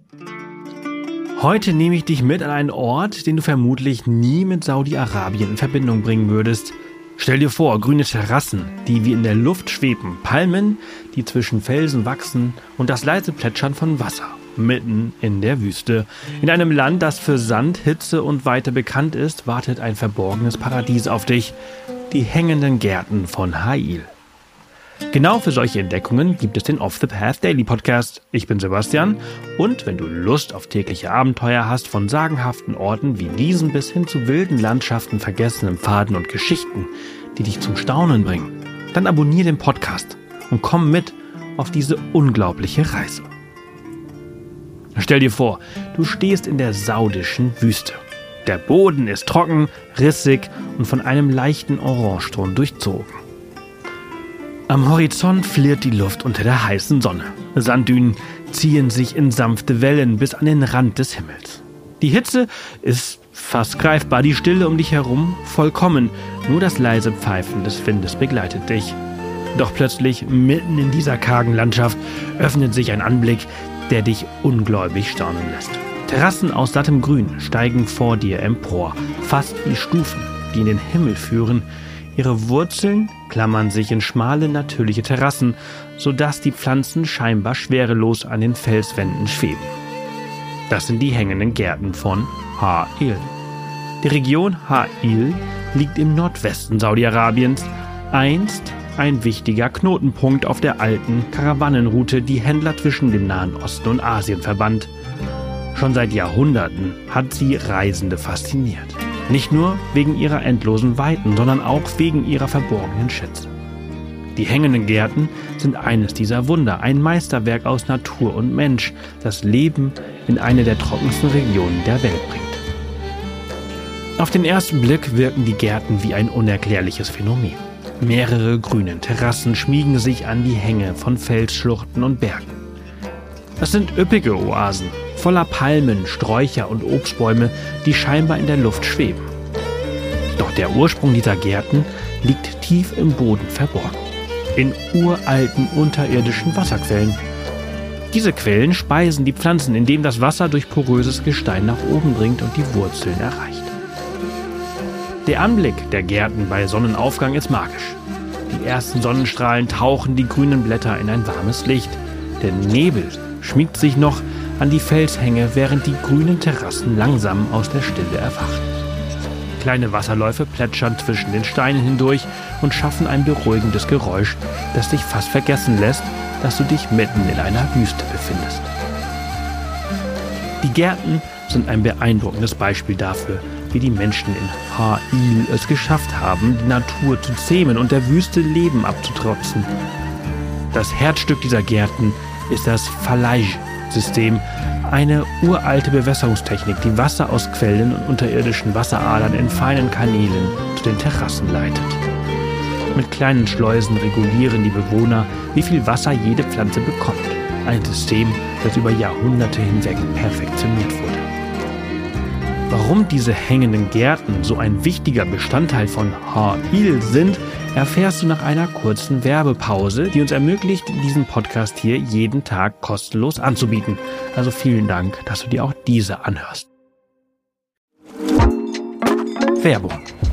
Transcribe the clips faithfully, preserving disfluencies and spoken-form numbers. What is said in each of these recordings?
Heute nehme ich dich mit an einen Ort, den du vermutlich nie mit Saudi-Arabien in Verbindung bringen würdest. Stell dir vor, grüne Terrassen, die wie in der Luft schweben, Palmen, die zwischen Felsen wachsen und das leise Plätschern von Wasser, mitten in der Wüste. In einem Land, das für Sand, Hitze und Weite bekannt ist, wartet ein verborgenes Paradies auf dich, die hängenden Gärten von Ha'il. Genau für solche Entdeckungen gibt es den Off the Path Daily Podcast. Ich bin Sebastian und wenn du Lust auf tägliche Abenteuer hast, von sagenhaften Orten wie diesen bis hin zu wilden Landschaften, vergessenen Pfaden und Geschichten, die dich zum Staunen bringen, dann abonniere den Podcast und komm mit auf diese unglaubliche Reise. Stell dir vor, du stehst in der saudischen Wüste. Der Boden ist trocken, rissig und von einem leichten Orangeton durchzogen. Am Horizont flirrt die Luft unter der heißen Sonne. Sanddünen ziehen sich in sanfte Wellen bis an den Rand des Himmels. Die Hitze ist fast greifbar, die Stille um dich herum vollkommen. Nur das leise Pfeifen des Windes begleitet dich. Doch plötzlich, mitten in dieser kargen Landschaft, öffnet sich ein Anblick, der dich ungläubig staunen lässt. Terrassen aus sattem Grün steigen vor dir empor, fast wie Stufen, die in den Himmel führen. Ihre Wurzeln klammern sich in schmale, natürliche Terrassen, sodass die Pflanzen scheinbar schwerelos an den Felswänden schweben. Das sind die hängenden Gärten von Ha'il. Die Region Ha'il liegt im Nordwesten Saudi-Arabiens, einst ein wichtiger Knotenpunkt auf der alten Karawannenroute, die Händler zwischen dem Nahen Osten und Asien verband. Schon seit Jahrhunderten hat sie Reisende fasziniert. Nicht nur wegen ihrer endlosen Weiten, sondern auch wegen ihrer verborgenen Schätze. Die hängenden Gärten sind eines dieser Wunder, ein Meisterwerk aus Natur und Mensch, das Leben in eine der trockensten Regionen der Welt bringt. Auf den ersten Blick wirken die Gärten wie ein unerklärliches Phänomen. Mehrere grüne Terrassen schmiegen sich an die Hänge von Felsschluchten und Bergen. Das sind üppige Oasen, voller Palmen, Sträucher und Obstbäume, die scheinbar in der Luft schweben. Doch der Ursprung dieser Gärten liegt tief im Boden verborgen, in uralten unterirdischen Wasserquellen. Diese Quellen speisen die Pflanzen, indem das Wasser durch poröses Gestein nach oben dringt und die Wurzeln erreicht. Der Anblick der Gärten bei Sonnenaufgang ist magisch. Die ersten Sonnenstrahlen tauchen die grünen Blätter in ein warmes Licht. Der Nebel schmiegt sich noch an die Felshänge, während die grünen Terrassen langsam aus der Stille erwachen. Kleine Wasserläufe plätschern zwischen den Steinen hindurch und schaffen ein beruhigendes Geräusch, das dich fast vergessen lässt, dass du dich mitten in einer Wüste befindest. Die Gärten sind ein beeindruckendes Beispiel dafür, wie die Menschen in Ha'il es geschafft haben, die Natur zu zähmen und der Wüste Leben abzutrotzen. Das Herzstück dieser Gärten ist das Falaj-System, eine uralte Bewässerungstechnik, die Wasser aus Quellen und unterirdischen Wasseradern in feinen Kanälen zu den Terrassen leitet. Mit kleinen Schleusen regulieren die Bewohner, wie viel Wasser jede Pflanze bekommt. Ein System, das über Jahrhunderte hinweg perfektioniert wurde. Warum diese hängenden Gärten so ein wichtiger Bestandteil von Ha'il sind, erfährst du nach einer kurzen Werbepause, die uns ermöglicht, diesen Podcast hier jeden Tag kostenlos anzubieten. Also vielen Dank, dass du dir auch diese anhörst. Werbung.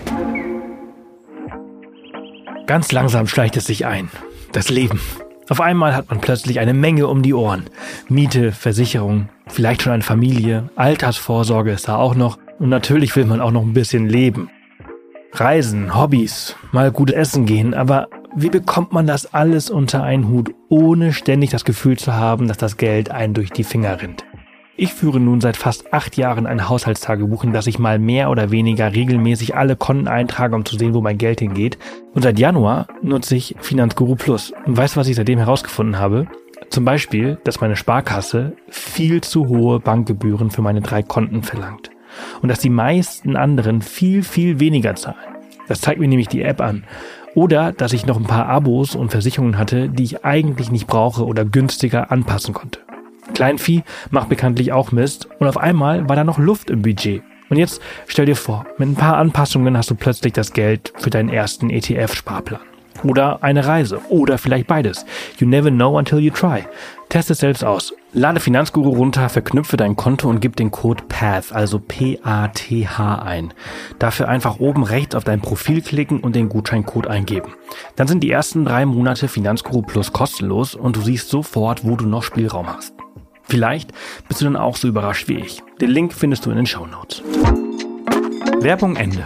Ganz langsam schleicht es sich ein. Das Leben. Auf einmal hat man plötzlich eine Menge um die Ohren. Miete, Versicherung, vielleicht schon eine Familie, Altersvorsorge ist da auch noch. Und natürlich will man auch noch ein bisschen leben. Reisen, Hobbys, mal gut essen gehen, aber wie bekommt man das alles unter einen Hut, ohne ständig das Gefühl zu haben, dass das Geld einen durch die Finger rinnt? Ich führe nun seit fast acht Jahren ein Haushaltstagebuch, in das ich mal mehr oder weniger regelmäßig alle Konten eintrage, um zu sehen, wo mein Geld hingeht. Und seit Januar nutze ich Finanzguru Plus. Und weißt du, was ich seitdem herausgefunden habe? Zum Beispiel, dass meine Sparkasse viel zu hohe Bankgebühren für meine drei Konten verlangt. Und dass die meisten anderen viel, viel weniger zahlen. Das zeigt mir nämlich die App an. Oder dass ich noch ein paar Abos und Versicherungen hatte, die ich eigentlich nicht brauche oder günstiger anpassen konnte. Kleinvieh macht bekanntlich auch Mist und auf einmal war da noch Luft im Budget. Und jetzt stell dir vor, mit ein paar Anpassungen hast du plötzlich das Geld für deinen ersten E T F-Sparplan. Oder eine Reise. Oder vielleicht beides. You never know until you try. Test es selbst aus. Lade Finanzguru runter, verknüpfe dein Konto und gib den Code PATH, also P A T H ein. Dafür einfach oben rechts auf dein Profil klicken und den Gutscheincode eingeben. Dann sind die ersten drei Monate Finanzguru Plus kostenlos und du siehst sofort, wo du noch Spielraum hast. Vielleicht bist du dann auch so überrascht wie ich. Den Link findest du in den Shownotes. Werbung Ende.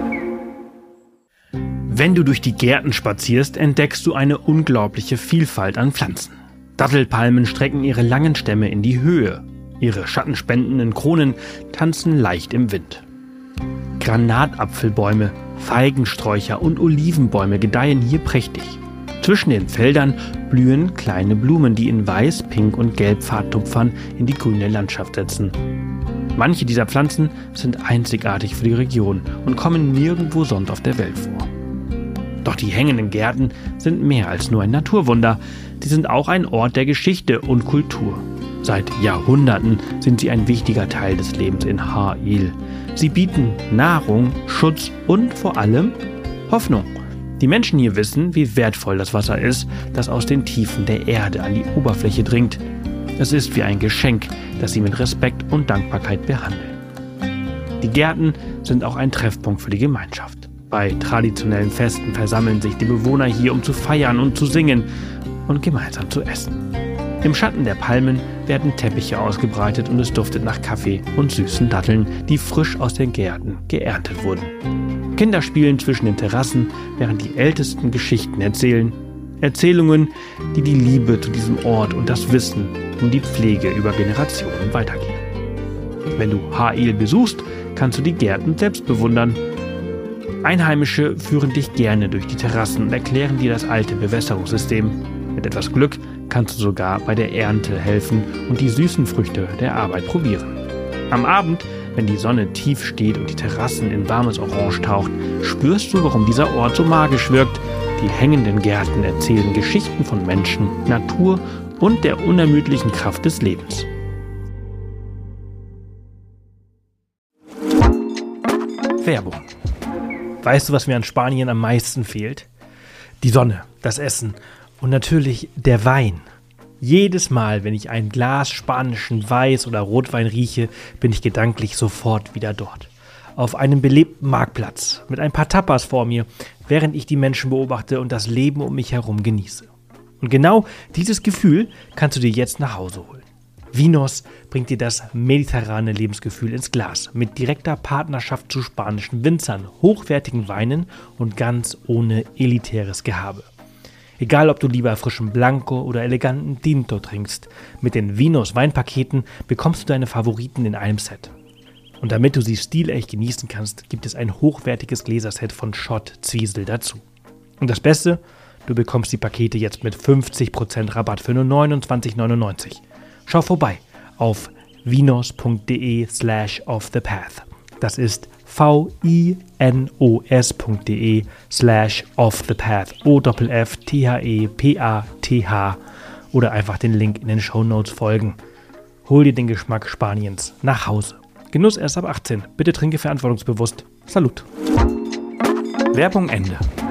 Wenn du durch die Gärten spazierst, entdeckst du eine unglaubliche Vielfalt an Pflanzen. Dattelpalmen strecken ihre langen Stämme in die Höhe. Ihre schattenspendenden Kronen tanzen leicht im Wind. Granatapfelbäume, Feigensträucher und Olivenbäume gedeihen hier prächtig. Zwischen den Feldern blühen kleine Blumen, die in Weiß, Pink und Gelb Pfadtupfern in die grüne Landschaft setzen. Manche dieser Pflanzen sind einzigartig für die Region und kommen nirgendwo sonst auf der Welt vor. Doch die hängenden Gärten sind mehr als nur ein Naturwunder. Sie sind auch ein Ort der Geschichte und Kultur. Seit Jahrhunderten sind sie ein wichtiger Teil des Lebens in Ha'il. Sie bieten Nahrung, Schutz und vor allem Hoffnung. Die Menschen hier wissen, wie wertvoll das Wasser ist, das aus den Tiefen der Erde an die Oberfläche dringt. Es ist wie ein Geschenk, das sie mit Respekt und Dankbarkeit behandeln. Die Gärten sind auch ein Treffpunkt für die Gemeinschaft. Bei traditionellen Festen versammeln sich die Bewohner hier, um zu feiern und zu singen und gemeinsam zu essen. Im Schatten der Palmen werden Teppiche ausgebreitet und es duftet nach Kaffee und süßen Datteln, die frisch aus den Gärten geerntet wurden. Kinder spielen zwischen den Terrassen, während die Ältesten Geschichten erzählen. Erzählungen, die die Liebe zu diesem Ort und das Wissen um die Pflege über Generationen weitergehen. Wenn du Ha'il besuchst, kannst du die Gärten selbst bewundern. Einheimische führen dich gerne durch die Terrassen und erklären dir das alte Bewässerungssystem. Mit etwas Glück kannst du sogar bei der Ernte helfen und die süßen Früchte der Arbeit probieren. Am Abend, wenn die Sonne tief steht und die Terrassen in warmes Orange taucht, spürst du, warum dieser Ort so magisch wirkt. Die hängenden Gärten erzählen Geschichten von Menschen, Natur und der unermüdlichen Kraft des Lebens. Werbung. Weißt du, was mir an Spanien am meisten fehlt? Die Sonne, das Essen und natürlich der Wein. Jedes Mal, wenn ich ein Glas spanischen Weiß- oder Rotwein rieche, bin ich gedanklich sofort wieder dort. Auf einem belebten Marktplatz mit ein paar Tapas vor mir, während ich die Menschen beobachte und das Leben um mich herum genieße. Und genau dieses Gefühl kannst du dir jetzt nach Hause holen. Vinos bringt dir das mediterrane Lebensgefühl ins Glas mit direkter Partnerschaft zu spanischen Winzern, hochwertigen Weinen und ganz ohne elitäres Gehabe. Egal, ob du lieber frischen Blanco oder eleganten Tinto trinkst, mit den Vinos Weinpaketen bekommst du deine Favoriten in einem Set. Und damit du sie stilecht genießen kannst, gibt es ein hochwertiges Gläserset von Schott Zwiesel dazu. Und das Beste, du bekommst die Pakete jetzt mit fünfzig Prozent Rabatt für nur neunundzwanzig neunundneunzig. Schau vorbei auf vinos.de slash offthepath. Das ist V-I-N-O-S.de slash offthepath. O-F-F-T-H-E-P-A-T-H oder einfach den Link in den Shownotes folgen. Hol dir den Geschmack Spaniens nach Hause. Genuss erst ab achtzehn. Bitte trinke verantwortungsbewusst. Salut. Werbung Ende.